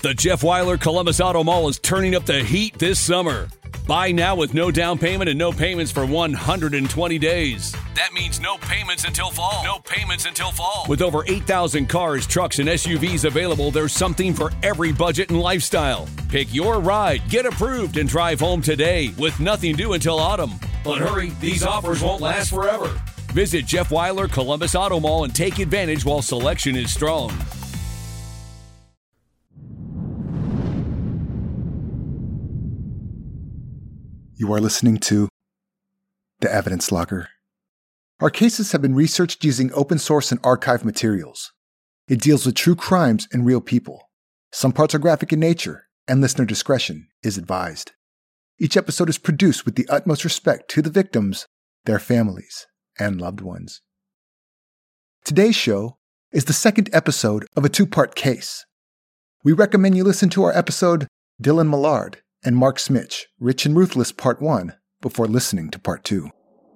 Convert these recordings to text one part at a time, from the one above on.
The Jeff Weiler Columbus Auto Mall is turning up the heat this summer. Buy now with no down payment and no payments for 120 days. That means no payments until fall. No payments until fall. With over 8,000 cars, trucks, and SUVs available, there's something for every budget and lifestyle. Pick your ride, get approved, and drive home today with nothing due until autumn. But hurry, these offers won't last forever. Visit Jeff Weiler Columbus Auto Mall and take advantage while selection is strong. You are listening to The Evidence Locker. Our cases have been researched using open source and archive materials. It deals with true crimes and real people. Some parts are graphic in nature, and listener discretion is advised. Each episode is produced with the utmost respect to the victims, their families, and loved ones. Today's show is the second episode of a two-part case. We recommend you listen to our episode, Dylan Millard and Mark Smitch, Rich and Ruthless Part 1, before listening to Part 2.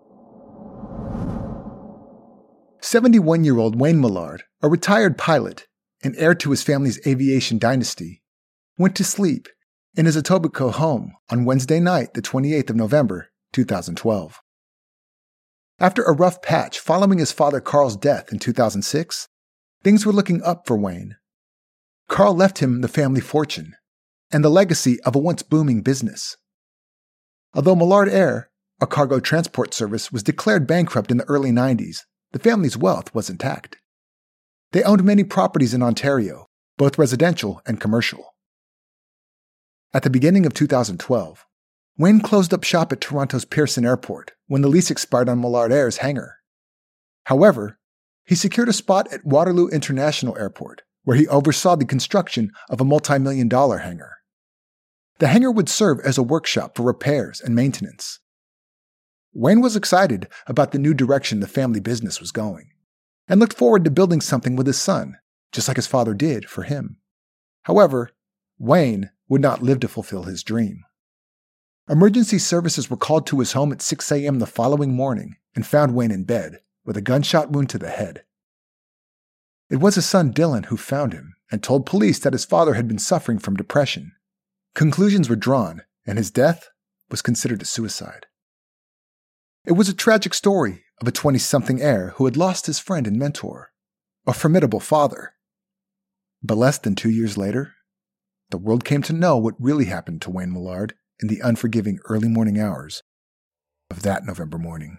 71-year-old Wayne Millard, a retired pilot and heir to his family's aviation dynasty, went to sleep in his Etobicoke home on Wednesday night, the 28th of November, 2012. After a rough patch following his father Carl's death in 2006, things were looking up for Wayne. Carl left him the family fortune and the legacy of a once booming business. Although Millard Air, a cargo transport service, was declared bankrupt in the early 90s, the family's wealth was intact. They owned many properties in Ontario, both residential and commercial. At the beginning of 2012, Wayne closed up shop at Toronto's Pearson Airport when the lease expired on Millard Air's hangar. However, he secured a spot at Waterloo International Airport, where he oversaw the construction of a multi-million-dollar hangar. The hangar would serve as a workshop for repairs and maintenance. Wayne was excited about the new direction the family business was going, and looked forward to building something with his son, just like his father did for him. However, Wayne would not live to fulfill his dream. Emergency services were called to his home at 6 a.m. the following morning and found Wayne in bed with a gunshot wound to the head. It was his son Dylan who found him and told police that his father had been suffering from depression. Conclusions were drawn, and his death was considered a suicide. It was a tragic story of a 20-something heir who had lost his friend and mentor, a formidable father. But less than 2 years later, the world came to know what really happened to Wayne Millard in the unforgiving early morning hours of that November morning.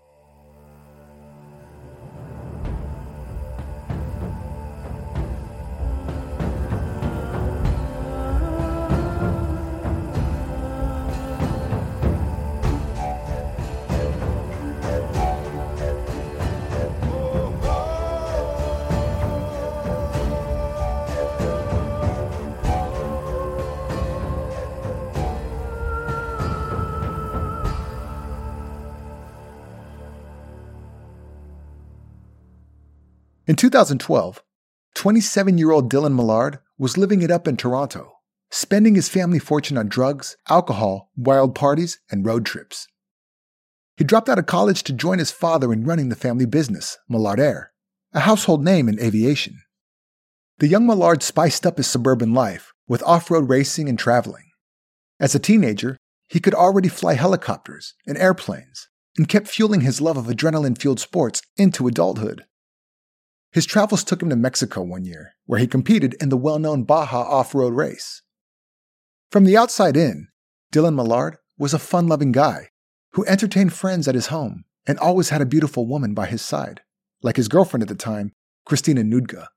In 2012, 27-year-old Dylan Millard was living it up in Toronto, spending his family fortune on drugs, alcohol, wild parties, and road trips. He dropped out of college to join his father in running the family business, Millard Air, a household name in aviation. The young Millard spiced up his suburban life with off-road racing and traveling. As a teenager, he could already fly helicopters and airplanes and kept fueling his love of adrenaline-fueled sports into adulthood. His travels took him to Mexico one year, where he competed in the well-known Baja off-road race. From the outside in, Dylan Millard was a fun-loving guy who entertained friends at his home and always had a beautiful woman by his side, like his girlfriend at the time, Christina Nudga.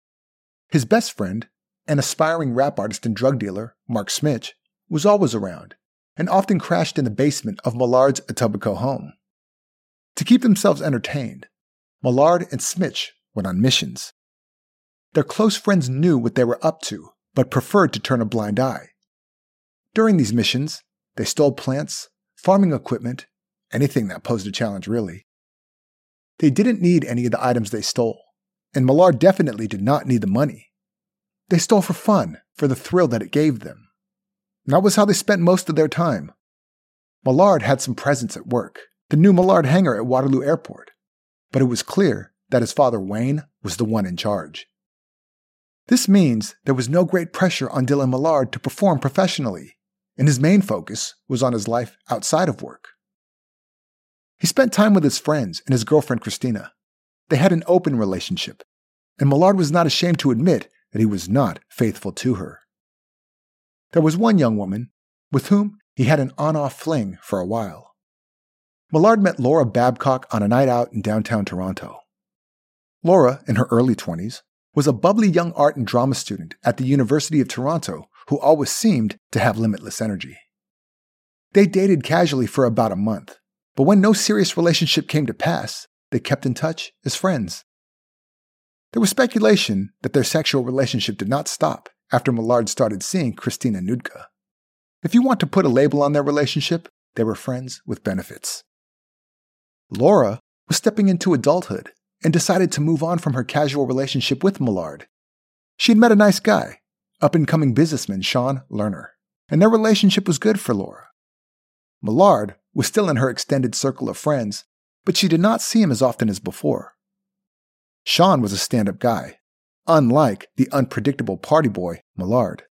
His best friend, an aspiring rap artist and drug dealer, Mark Smitch, was always around and often crashed in the basement of Millard's Etobicoke home. To keep themselves entertained, Millard and Smitch went on missions. Their close friends knew what they were up to, but preferred to turn a blind eye. During these missions, they stole plants, farming equipment, anything that posed a challenge really. They didn't need any of the items they stole, and Millard definitely did not need the money. They stole for fun, for the thrill that it gave them. And that was how they spent most of their time. Millard had some presence at work, the new Millard hangar at Waterloo Airport, but it was clear that his father Wayne was the one in charge. This means there was no great pressure on Dylan Millard to perform professionally, and his main focus was on his life outside of work. He spent time with his friends and his girlfriend Christina. They had an open relationship, and Millard was not ashamed to admit that he was not faithful to her. There was one young woman with whom he had an on-off fling for a while. Millard met Laura Babcock on a night out in downtown Toronto. Laura, in her early 20s, was a bubbly young art and drama student at the University of Toronto who always seemed to have limitless energy. They dated casually for about a month, but when no serious relationship came to pass, they kept in touch as friends. There was speculation that their sexual relationship did not stop after Millard started seeing Christina Nudka. If you want to put a label on their relationship, they were friends with benefits. Laura was stepping into adulthood and decided to move on from her casual relationship with Millard. She had met a nice guy, up-and-coming businessman Sean Lerner, and their relationship was good for Laura. Millard was still in her extended circle of friends, but she did not see him as often as before. Sean was a stand-up guy, unlike the unpredictable party boy Millard.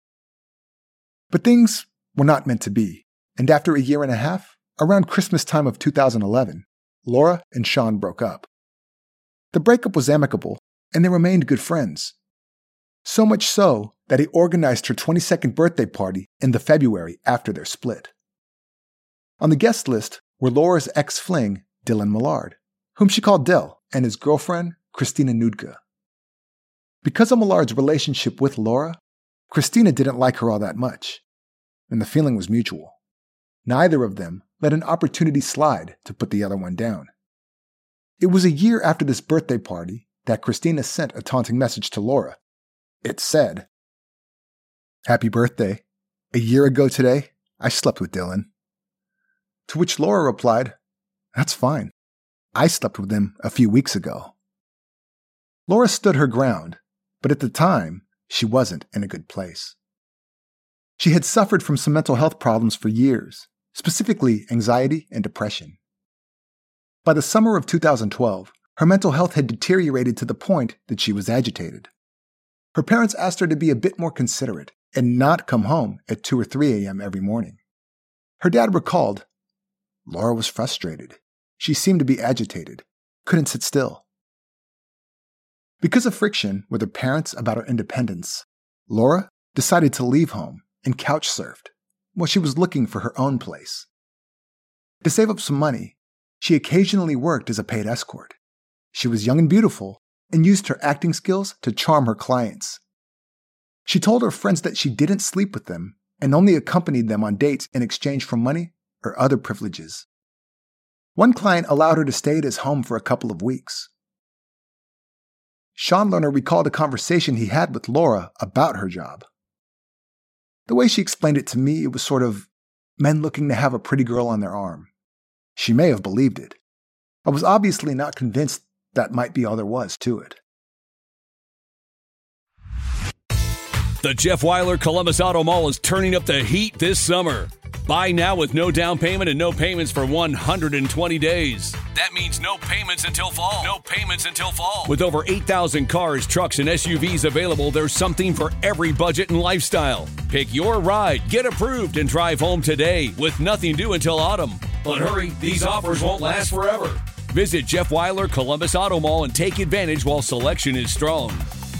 But things were not meant to be, and after a year and a half, around Christmas time of 2011, Laura and Sean broke up. The breakup was amicable, and they remained good friends. So much so that he organized her 22nd birthday party in the February after their split. On the guest list were Laura's ex-fling, Dylan Millard, whom she called Del, and his girlfriend, Christina Nudka. Because of Millard's relationship with Laura, Christina didn't like her all that much, and the feeling was mutual. Neither of them let an opportunity slide to put the other one down. It was a year after this birthday party that Christina sent a taunting message to Laura. It said, "Happy birthday. A year ago today, I slept with Dylan." To which Laura replied, "That's fine. I slept with him a few weeks ago." Laura stood her ground, but at the time, she wasn't in a good place. She had suffered from some mental health problems for years, specifically anxiety and depression. By the summer of 2012, her mental health had deteriorated to the point that she was agitated. Her parents asked her to be a bit more considerate and not come home at 2 or 3 a.m. every morning. Her dad recalled, Laura was frustrated. She seemed to be agitated, couldn't sit still. Because of friction with her parents about her independence, Laura decided to leave home and couch surfed while she was looking for her own place. To save up some money, she occasionally worked as a paid escort. She was young and beautiful and used her acting skills to charm her clients. She told her friends that she didn't sleep with them and only accompanied them on dates in exchange for money or other privileges. One client allowed her to stay at his home for a couple of weeks. Sean Lerner recalled a conversation he had with Laura about her job. The way she explained it to me, it was sort of men looking to have a pretty girl on their arm. She may have believed it. I was obviously not convinced that might be all there was to it. The Jeff Weiler Columbus Auto Mall is turning up the heat this summer. Buy now with no down payment and no payments for 120 days. That means no payments until fall. No payments until fall. With over 8,000 cars, trucks, and SUVs available, there's something for every budget and lifestyle. Pick your ride, get approved, and drive home today with nothing due until autumn. But hurry, these offers won't last forever. Visit Jeff Weiler Columbus Auto Mall and take advantage while selection is strong.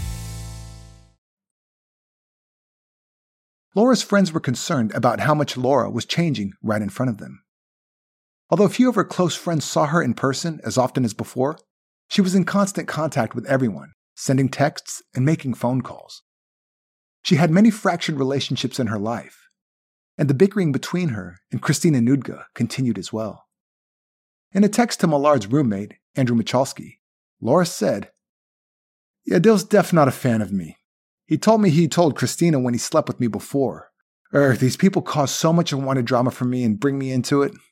Laura's friends were concerned about how much Laura was changing right in front of them. Although few of her close friends saw her in person as often as before, she was in constant contact with everyone, sending texts and making phone calls. She had many fractured relationships in her life, and the bickering between her and Christina Nudka continued as well. In a text to Millard's roommate, Andrew Michalski, Laura said, "Yeah, Dill's def not a fan of me. He told me he told Christina when he slept with me before. These people cause so much unwanted drama for me and bring me into it."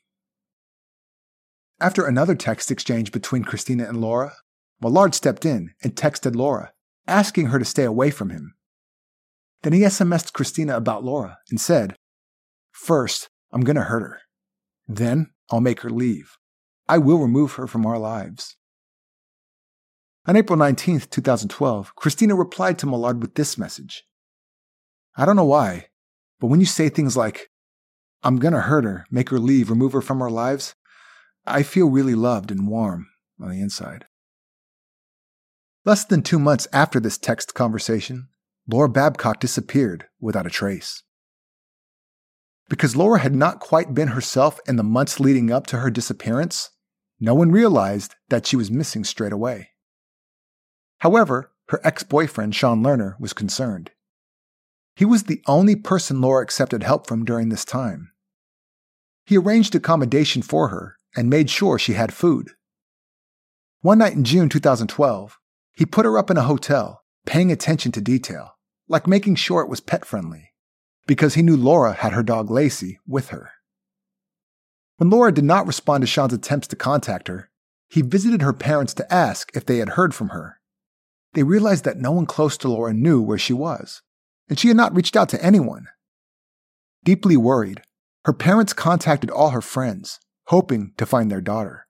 After another text exchange between Christina and Laura, Millard stepped in and texted Laura, asking her to stay away from him. Then he SMS'd Christina about Laura and said, "First, I'm going to hurt her. Then, I'll make her leave. I will remove her from our lives." On April 19, 2012, Christina replied to Millard with this message. I don't know why, but when you say things like, I'm gonna hurt her, make her leave, remove her from our lives, I feel really loved and warm on the inside. Less than 2 months after this text conversation, Laura Babcock disappeared without a trace. Because Laura had not quite been herself in the months leading up to her disappearance, no one realized that she was missing straight away. However, her ex-boyfriend, Sean Lerner, was concerned. He was the only person Laura accepted help from during this time. He arranged accommodation for her and made sure she had food. One night in June 2012, he put her up in a hotel, paying attention to detail, like making sure it was pet-friendly, because he knew Laura had her dog Lacey with her. When Laura did not respond to Sean's attempts to contact her, he visited her parents to ask if they had heard from her. They realized that no one close to Laura knew where she was, and she had not reached out to anyone. Deeply worried, her parents contacted all her friends, hoping to find their daughter.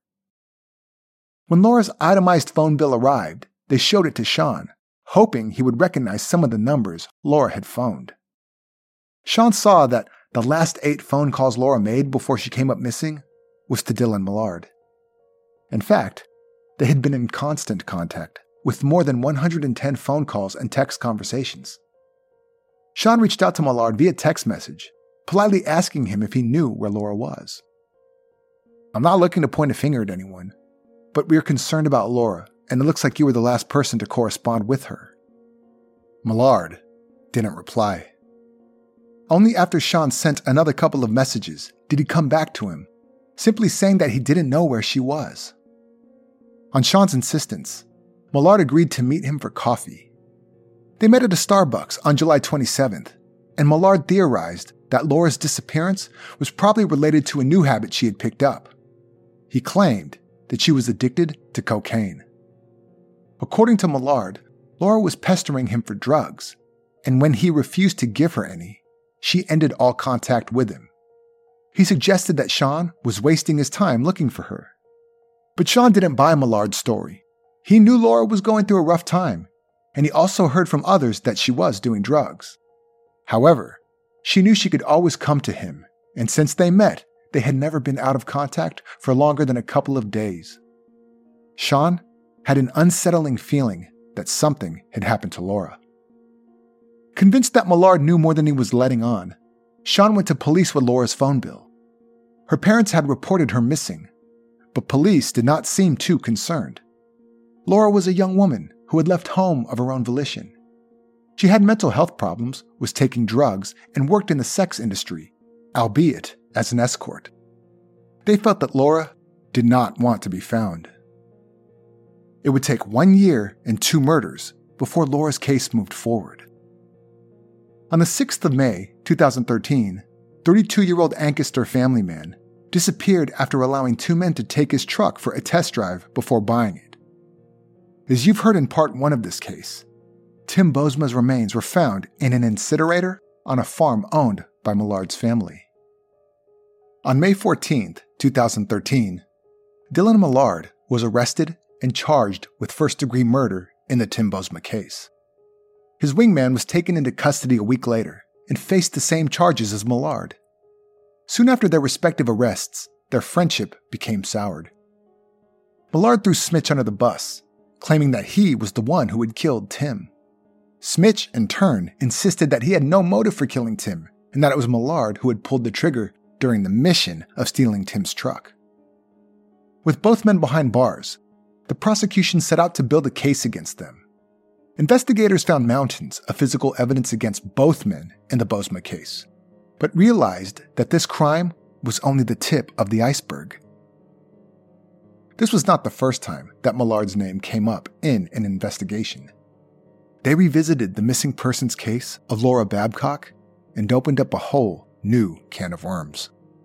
When Laura's itemized phone bill arrived, they showed it to Sean, hoping he would recognize some of the numbers Laura had phoned. Sean saw that the last 8 phone calls Laura made before she came up missing was to Dylan Millard. In fact, they had been in constant contact, with more than 110 phone calls and text conversations. Sean reached out to Millard via text message, politely asking him if he knew where Laura was. I'm not looking to point a finger at anyone, but we are concerned about Laura, and it looks like you were the last person to correspond with her. Millard didn't reply. Only after Sean sent another couple of messages did he come back to him, simply saying that he didn't know where she was. On Sean's insistence, Millard agreed to meet him for coffee. They met at a Starbucks on July 27th, and Millard theorized that Laura's disappearance was probably related to a new habit she had picked up. He claimed that she was addicted to cocaine. According to Millard, Laura was pestering him for drugs, and when he refused to give her any, she ended all contact with him. He suggested that Sean was wasting his time looking for her. But Sean didn't buy Millard's story. He knew Laura was going through a rough time, and he also heard from others that she was doing drugs. However, she knew she could always come to him, and since they met, they had never been out of contact for longer than a couple of days. Sean had an unsettling feeling that something had happened to Laura. Convinced that Millard knew more than he was letting on, Sean went to police with Laura's phone bill. Her parents had reported her missing, but police did not seem too concerned. Laura was a young woman who had left home of her own volition. She had mental health problems, was taking drugs, and worked in the sex industry, albeit as an escort. They felt that Laura did not want to be found. It would take 1 year and 2 murders before Laura's case moved forward. On the 6th of May, 2013, 32-year-old Ancaster family man disappeared after allowing 2 men to take his truck for a test drive before buying it. As you've heard in part 1 of this case, Tim Bosma's remains were found in an incinerator on a farm owned by Millard's family. On May 14, 2013, Dylan Millard was arrested and charged with first-degree murder in the Tim Bosma case. His wingman was taken into custody a week later and faced the same charges as Millard. Soon after their respective arrests, their friendship became soured. Millard threw Smitch under the bus, claiming that he was the one who had killed Tim. Smitch, in turn, insisted that he had no motive for killing Tim and that it was Millard who had pulled the trigger during the mission of stealing Tim's truck. With both men behind bars, the prosecution set out to build a case against them. Investigators found mountains of physical evidence against both men in the Bosma case, but realized that this crime was only the tip of the iceberg. This was not the first time that Millard's name came up in an investigation. They revisited the missing persons case of Laura Babcock and opened up a whole new can of worms.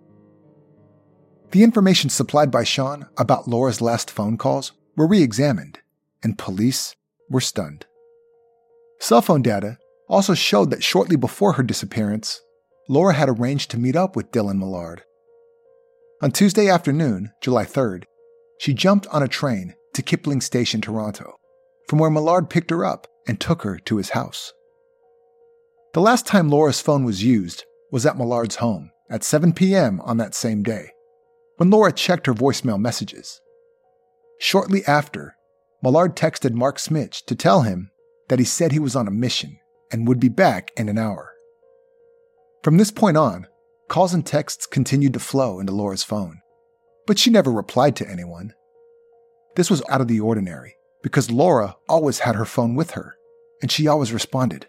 The information supplied by Sean about Laura's last phone calls were re-examined, and police were stunned. Cell phone data also showed that shortly before her disappearance, Laura had arranged to meet up with Dylan Millard. On Tuesday afternoon, July 3rd, she jumped on a train to Kipling Station, Toronto, from where Millard picked her up and took her to his house. The last time Laura's phone was used was at Millard's home at 7 p.m. on that same day, when Laura checked her voicemail messages. Shortly after, Millard texted Mark Smich to tell him that he said he was on a mission and would be back in an hour. From this point on, calls and texts continued to flow into Laura's phone, but she never replied to anyone. This was out of the ordinary because Laura always had her phone with her, and she always responded.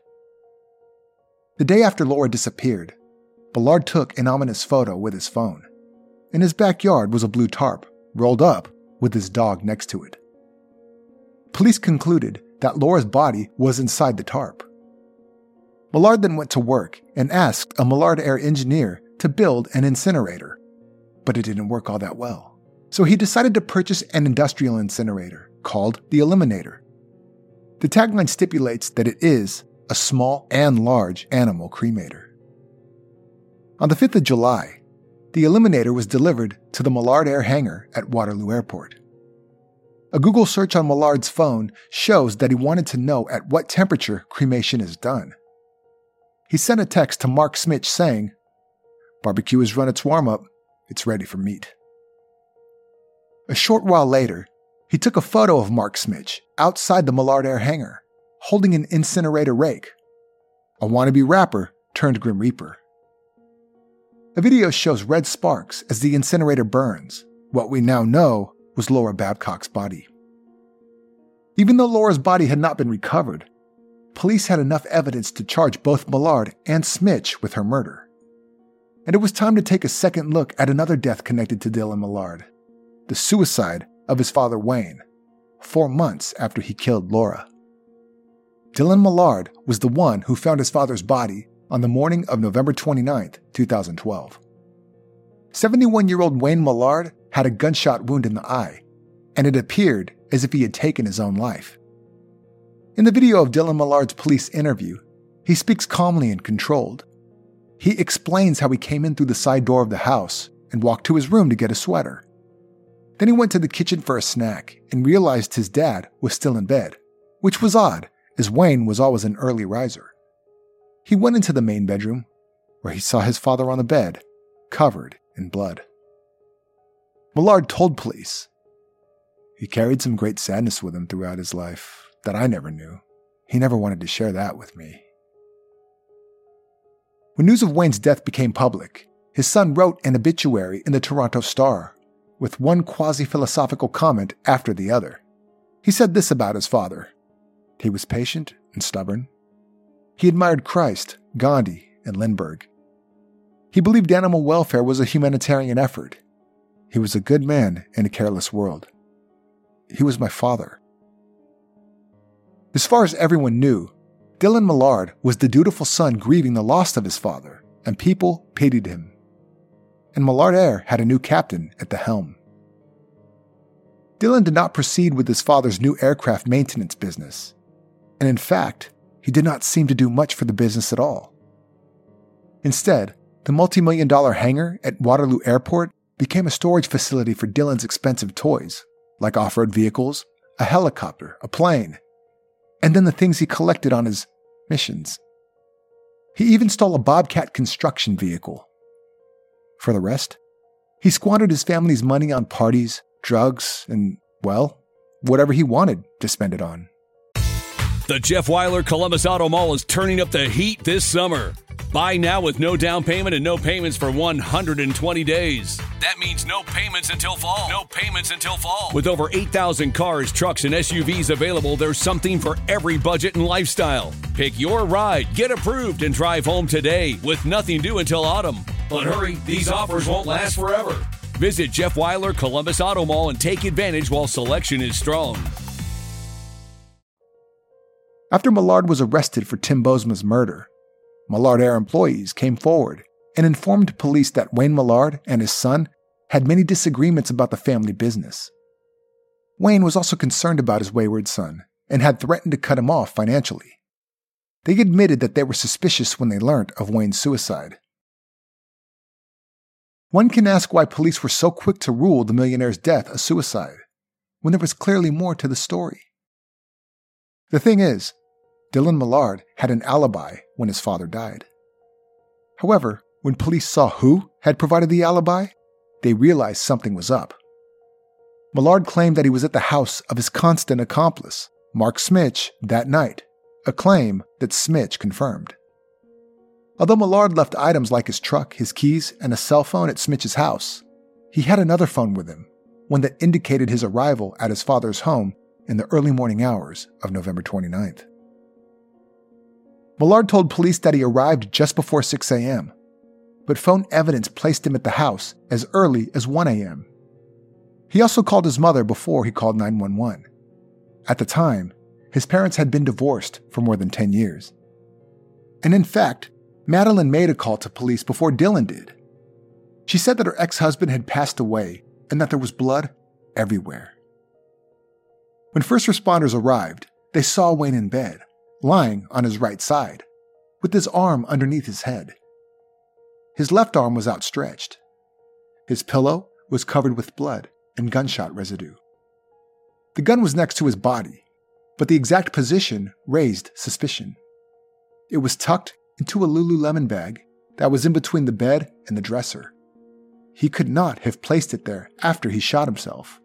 The day after Laura disappeared, Millard took an ominous photo with his phone. In his backyard was a blue tarp, rolled up with his dog next to it. Police concluded that Laura's body was inside the tarp. Millard then went to work and asked a Millard Air engineer to build an incinerator, but it didn't work all that well. So he decided to purchase an industrial incinerator called the Eliminator. The tagline stipulates that it is a small and large animal cremator. On the 5th of July, the Eliminator was delivered to the Millard Air hangar at Waterloo Airport. A Google search on Millard's phone shows that he wanted to know at what temperature cremation is done. He sent a text to Mark Smich saying, "Barbecue has run its warm-up. It's ready for meat." A short while later, he took a photo of Mark Smich outside the Millard Air hangar, holding an incinerator rake. A wannabe rapper turned Grim Reaper. A video shows red sparks as the incinerator burns, what we now know was Laura Babcock's body. Even though Laura's body had not been recovered, police had enough evidence to charge both Millard and Smich with her murder. And it was time to take a second look at another death connected to Dylan Millard, the suicide of his father Wayne, 4 months after he killed Laura. Dylan Millard was the one who found his father's body on the morning of November 29, 2012. 71-year-old Wayne Millard had a gunshot wound in the eye, and it appeared as if he had taken his own life. In the video of Dylan Millard's police interview, he speaks calmly and controlled. He explains how he came in through the side door of the house and walked to his room to get a sweater. Then he went to the kitchen for a snack and realized his dad was still in bed, which was odd, as Wayne was always an early riser. He went into the main bedroom, where he saw his father on the bed, covered in blood. Millard told police, "He carried some great sadness with him throughout his life that I never knew. He never wanted to share that with me." When news of Wayne's death became public, his son wrote an obituary in the Toronto Star, with one quasi-philosophical comment after the other. He said this about his father: "He was patient and stubborn. He admired Christ, Gandhi, and Lindbergh. He believed animal welfare was a humanitarian effort. He was a good man in a careless world. He was my father." As far as everyone knew, Dylan Millard was the dutiful son grieving the loss of his father, and people pitied him. And Millard Air had a new captain at the helm. Dylan did not proceed with his father's new aircraft maintenance business, and in fact, he did not seem to do much for the business at all. Instead, the multi-million-dollar hangar at Waterloo Airport became a storage facility for Dylan's expensive toys, like off-road vehicles, a helicopter, a plane, and then the things he collected on his missions. He even stole a Bobcat construction vehicle. For the rest, he squandered his family's money on parties, drugs, and, well, whatever he wanted to spend it on. The Jeff Weiler Columbus Auto Mall is turning up the heat this summer. Buy now with no down payment and no payments for 120 days. That means no payments until fall. No payments until fall. With over 8,000 cars, trucks, and SUVs available, there's something for every budget and lifestyle. Pick your ride, get approved, and drive home today with nothing due until autumn. But hurry, these offers won't last forever. Visit Jeff Weiler Columbus Auto Mall and take advantage while selection is strong. After Millard was arrested for Tim Bosma's murder, Millard Air employees came forward and informed police that Wayne Millard and his son had many disagreements about the family business. Wayne was also concerned about his wayward son and had threatened to cut him off financially. They admitted that they were suspicious when they learned of Wayne's suicide. One can ask why police were so quick to rule the millionaire's death a suicide, when there was clearly more to the story. The thing is, Dylan Millard had an alibi when his father died. However, when police saw who had provided the alibi, they realized something was up. Millard claimed that he was at the house of his constant accomplice, Mark Smich, that night, a claim that Smich confirmed. Although Millard left items like his truck, his keys, and a cell phone at Smich's house, he had another phone with him, one that indicated his arrival at his father's home in the early morning hours of November 29th. Millard told police that he arrived just before 6 a.m., but phone evidence placed him at the house as early as 1 a.m. He also called his mother before he called 911. At the time, his parents had been divorced for more than 10 years. And in fact, Madeline made a call to police before Dylan did. She said that her ex-husband had passed away and that there was blood everywhere. When first responders arrived, they saw Wayne in bed, lying on his right side, with his arm underneath his head. His left arm was outstretched. His pillow was covered with blood and gunshot residue. The gun was next to his body, but the exact position raised suspicion. It was tucked into a Lululemon bag that was in between the bed and the dresser. He could not have placed it there after he shot himself.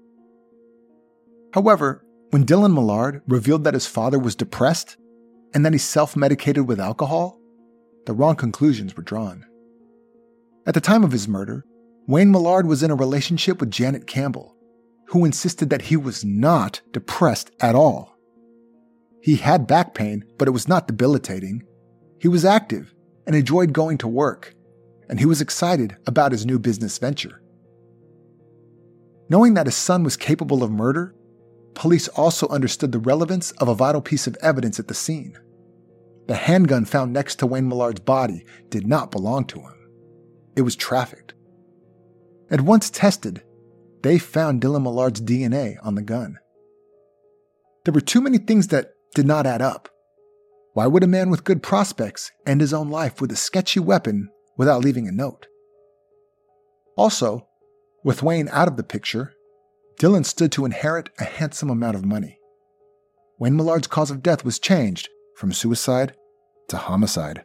However, when Dylan Millard revealed that his father was depressed and that he self-medicated with alcohol, the wrong conclusions were drawn. At the time of his murder, Wayne Millard was in a relationship with Janet Campbell, who insisted that he was not depressed at all. He had back pain, but it was not debilitating. He was active and enjoyed going to work, and he was excited about his new business venture. Knowing that his son was capable of murder, police also understood the relevance of a vital piece of evidence at the scene. The handgun found next to Wayne Millard's body did not belong to him. It was trafficked. And once tested, they found Dylan Millard's DNA on the gun. There were too many things that did not add up. Why would a man with good prospects end his own life with a sketchy weapon without leaving a note? Also, with Wayne out of the picture, Dylan stood to inherit a handsome amount of money. Wayne Millard's cause of death was changed from suicide to homicide.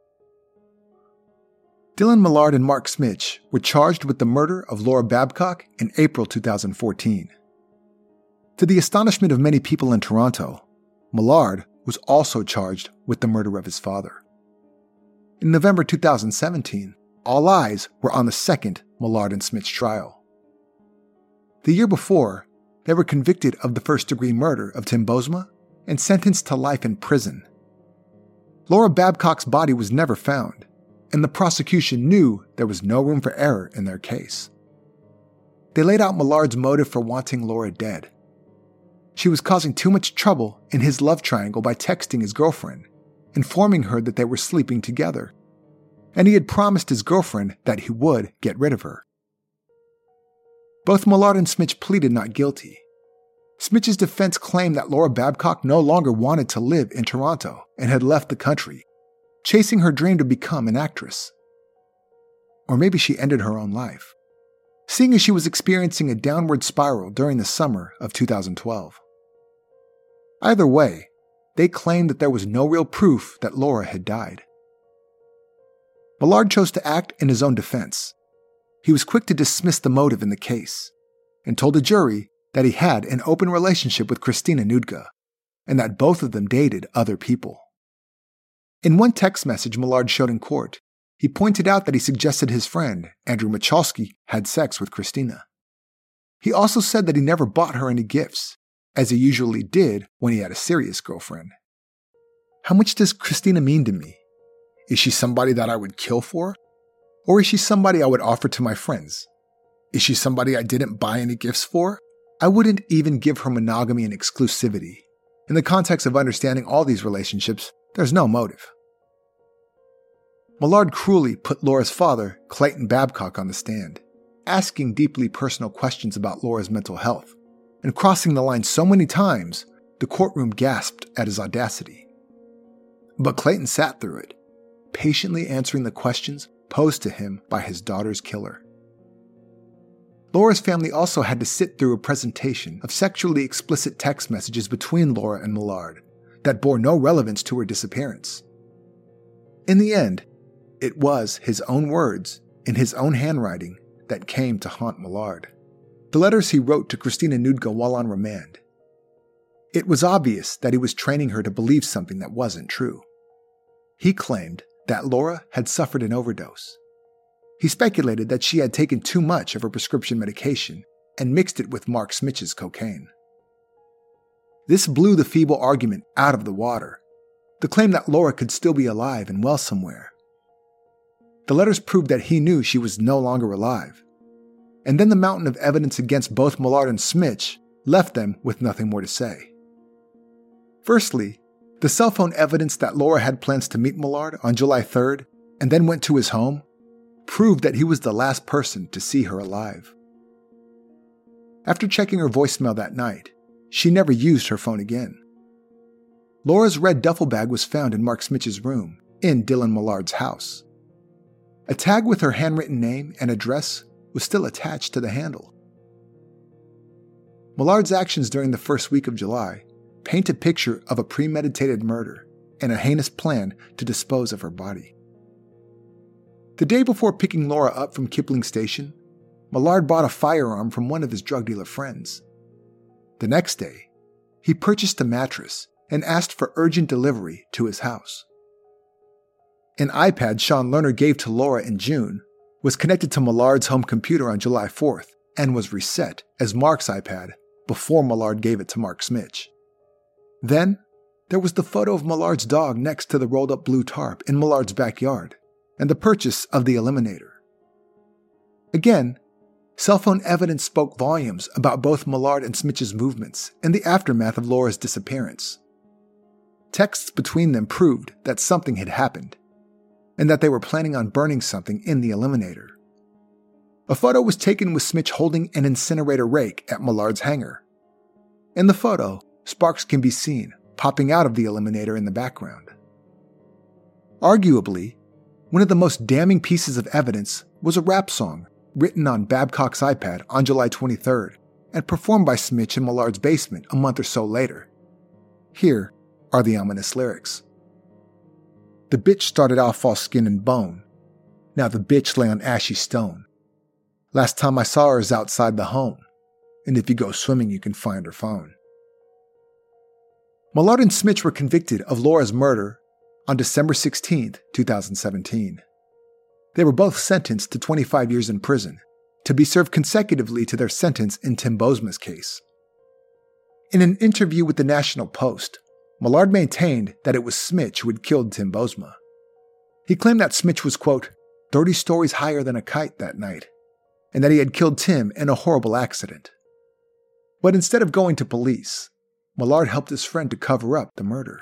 Dylan Millard and Mark Smich were charged with the murder of Laura Babcock in April 2014. To the astonishment of many people in Toronto, Millard was also charged with the murder of his father. In November 2017, all eyes were on the second Millard and Smich trial. The year before, they were convicted of the first-degree murder of Tim Bosma and sentenced to life in prison. Laura Babcock's body was never found, and the prosecution knew there was no room for error in their case. They laid out Millard's motive for wanting Laura dead. She was causing too much trouble in his love triangle by texting his girlfriend, informing her that they were sleeping together, and he had promised his girlfriend that he would get rid of her. Both Millard and Smich pleaded not guilty. Smich's defense claimed that Laura Babcock no longer wanted to live in Toronto and had left the country, chasing her dream to become an actress. Or maybe she ended her own life, seeing as she was experiencing a downward spiral during the summer of 2012. Either way, they claimed that there was no real proof that Laura had died. Millard chose to act in his own defense. He was quick to dismiss the motive in the case and told the jury that he had an open relationship with Christina Nudka and that both of them dated other people. In one text message Millard showed in court, he pointed out that he suggested his friend, Andrew Michalski, had sex with Christina. He also said that he never bought her any gifts, as he usually did when he had a serious girlfriend. How much does Christina mean to me? Is she somebody that I would kill for? Or is she somebody I would offer to my friends? Is she somebody I didn't buy any gifts for? I wouldn't even give her monogamy and exclusivity. In the context of understanding all these relationships, there's no motive. Millard cruelly put Laura's father, Clayton Babcock, on the stand, asking deeply personal questions about Laura's mental health, and crossing the line so many times, the courtroom gasped at his audacity. But Clayton sat through it, patiently answering the questions posed to him by his daughter's killer. Laura's family also had to sit through a presentation of sexually explicit text messages between Laura and Millard that bore no relevance to her disappearance. In the end, it was his own words, in his own handwriting, that came to haunt Millard. The letters he wrote to Christina Noudga while on remand. It was obvious that he was training her to believe something that wasn't true. He claimed that Laura had suffered an overdose. He speculated that she had taken too much of her prescription medication and mixed it with Mark Smitch's cocaine. This blew the feeble argument out of the water, the claim that Laura could still be alive and well somewhere. The letters proved that he knew she was no longer alive, and then the mountain of evidence against both Millard and Smitch left them with nothing more to say. Firstly, the cell phone evidence that Laura had plans to meet Millard on July 3rd and then went to his home proved that he was the last person to see her alive. After checking her voicemail that night, she never used her phone again. Laura's red duffel bag was found in Mark Smitch's room in Dylan Millard's house. A tag with her handwritten name and address was still attached to the handle. Millard's actions during the first week of July paint a picture of a premeditated murder and a heinous plan to dispose of her body. The day before picking Laura up from Kipling Station, Millard bought a firearm from one of his drug dealer friends. The next day, he purchased a mattress and asked for urgent delivery to his house. An iPad Sean Lerner gave to Laura in June was connected to Millard's home computer on July 4th and was reset as Mark's iPad before Millard gave it to Mark Smitch. Then, there was the photo of Millard's dog next to the rolled-up blue tarp in Millard's backyard, and the purchase of the Eliminator. Again, cell phone evidence spoke volumes about both Millard and Smitch's movements in the aftermath of Laura's disappearance. Texts between them proved that something had happened, and that they were planning on burning something in the Eliminator. A photo was taken with Smitch holding an incinerator rake at Millard's hangar. In the photo, sparks can be seen popping out of the Eliminator in the background. Arguably, one of the most damning pieces of evidence was a rap song written on Babcock's iPad on July 23rd and performed by Smitch in Millard's basement a month or so later. Here are the ominous lyrics. The bitch started off all skin and bone. Now the bitch lay on ashy stone. Last time I saw her is outside the home, and if you go swimming you can find her phone. Millard and Smitch were convicted of Laura's murder on December 16, 2017. They were both sentenced to 25 years in prison, to be served consecutively to their sentence in Tim Bosma's case. In an interview with the National Post, Millard maintained that it was Smitch who had killed Tim Bosma. He claimed that Smitch was, quote, 30 stories higher than a kite that night, and that he had killed Tim in a horrible accident. But instead of going to police, Millard helped his friend to cover up the murder.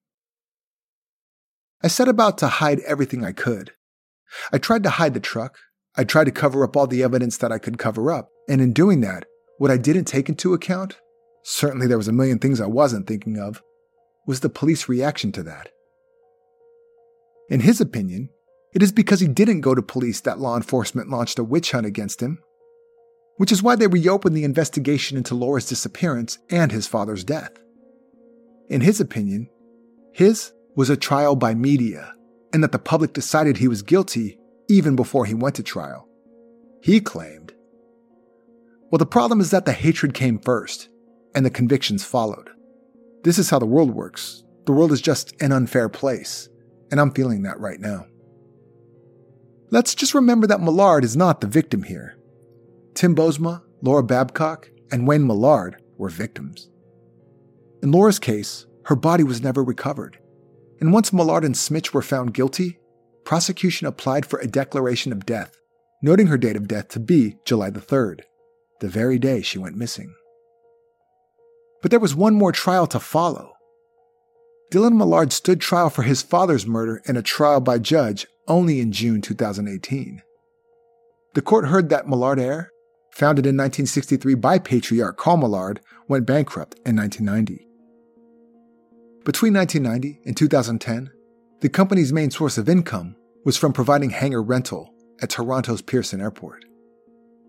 I set about to hide everything I could. I tried to hide the truck. I tried to cover up all the evidence that I could cover up, and in doing that, what I didn't take into account, certainly there was a million things I wasn't thinking of, was the police reaction to that. In his opinion, it is because he didn't go to police that law enforcement launched a witch hunt against him, which is why they reopened the investigation into Laura's disappearance and his father's death. In his opinion, his was a trial by media, and that the public decided he was guilty even before he went to trial. He claimed, well, the problem is that the hatred came first, and the convictions followed. This is how the world works. The world is just an unfair place, and I'm feeling that right now. Let's just remember that Millard is not the victim here. Tim Bosma, Laura Babcock, and Wayne Millard were victims. In Laura's case, her body was never recovered, and once Millard and Smitch were found guilty, prosecution applied for a declaration of death, noting her date of death to be July the 3rd, the very day she went missing. But there was one more trial to follow. Dylan Millard stood trial for his father's murder in a trial by judge only in June 2018. The court heard that Millard Air, founded in 1963 by patriarch Carl Millard, went bankrupt in 1990. Between 1990 and 2010, the company's main source of income was from providing hangar rental at Toronto's Pearson Airport.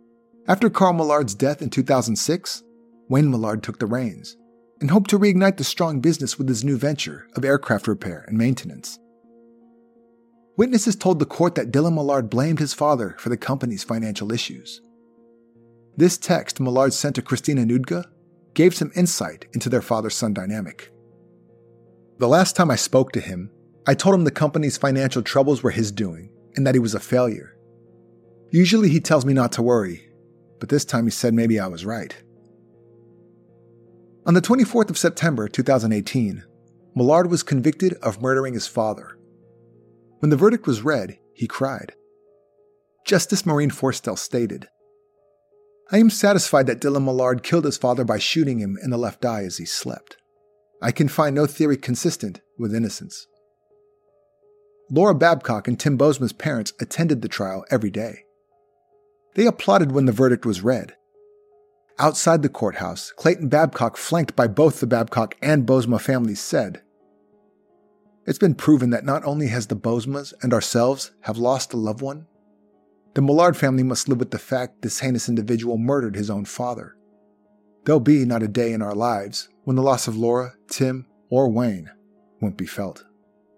After Carl Millard's death in 2006, Wayne Millard took the reins and hoped to reignite the strong business with his new venture of aircraft repair and maintenance. Witnesses told the court that Dylan Millard blamed his father for the company's financial issues. This text Millard sent to Christina Nudga gave some insight into their father-son dynamic. The last time I spoke to him, I told him the company's financial troubles were his doing and that he was a failure. Usually he tells me not to worry, but this time he said maybe I was right. On the 24th of September 2018, Millard was convicted of murdering his father. When the verdict was read, he cried. Justice Maureen Forstell stated, "I am satisfied that Dylan Millard killed his father by shooting him in the left eye as he slept. I can find no theory consistent with innocence." Laura Babcock and Tim Bosma's parents attended the trial every day. They applauded when the verdict was read. Outside the courthouse, Clayton Babcock, flanked by both the Babcock and Bosma families, said, "It's been proven that not only has the Bosmas and ourselves have lost a loved one, the Millard family must live with the fact this heinous individual murdered his own father. There'll be not a day in our lives when the loss of Laura, Tim, or Wayne won't be felt."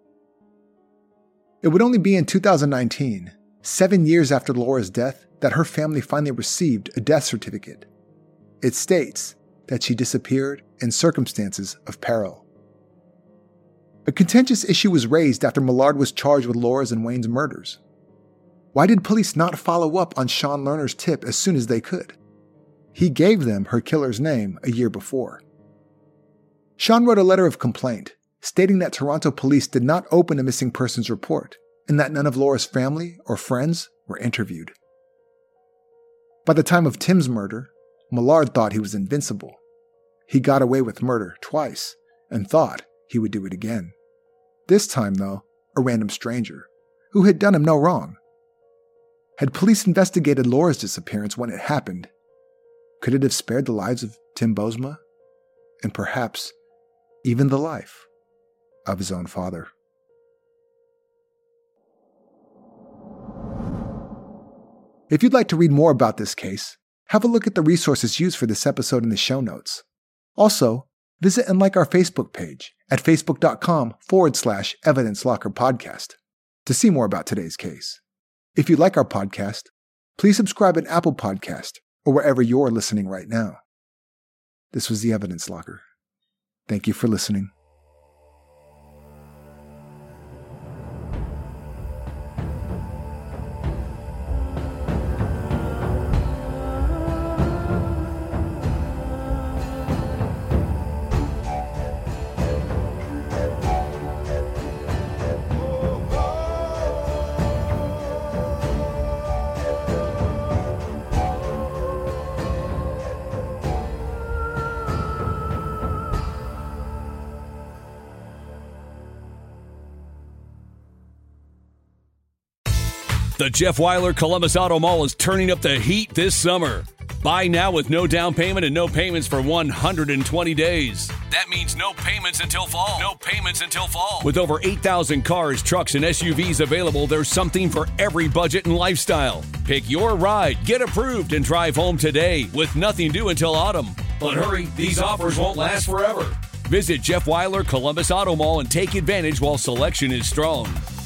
It would only be in 2019, 7 years after Laura's death, that her family finally received a death certificate. It states that she disappeared in circumstances of peril. A contentious issue was raised after Millard was charged with Laura's and Wayne's murders. Why did police not follow up on Sean Lerner's tip as soon as they could? He gave them her killer's name a year before. Sean wrote a letter of complaint, stating that Toronto police did not open a missing persons report and that none of Laura's family or friends were interviewed. By the time of Tim's murder, Millard thought he was invincible. He got away with murder twice and thought he would do it again. This time, though, a random stranger, who had done him no wrong. Had police investigated Laura's disappearance when it happened, could it have spared the lives of Tim Bosma? And perhaps even the life of his own father. If you'd like to read more about this case, have a look at the resources used for this episode in the show notes. Also, visit and like our Facebook page at facebook.com/Evidence Locker Podcast to see more about today's case. If you like our podcast, please subscribe at Apple Podcast or wherever you're listening right now. This was the Evidence Locker. Thank you for listening. The Jeff Weiler Columbus Auto Mall is turning up the heat this summer. Buy now with no down payment and no payments for 120 days. That means no payments until fall. No payments until fall. With over 8,000 cars, trucks, and SUVs available, there's something for every budget and lifestyle. Pick your ride, get approved, and drive home today with nothing due until autumn. But hurry, these offers won't last forever. Visit Jeff Weiler Columbus Auto Mall and take advantage while selection is strong.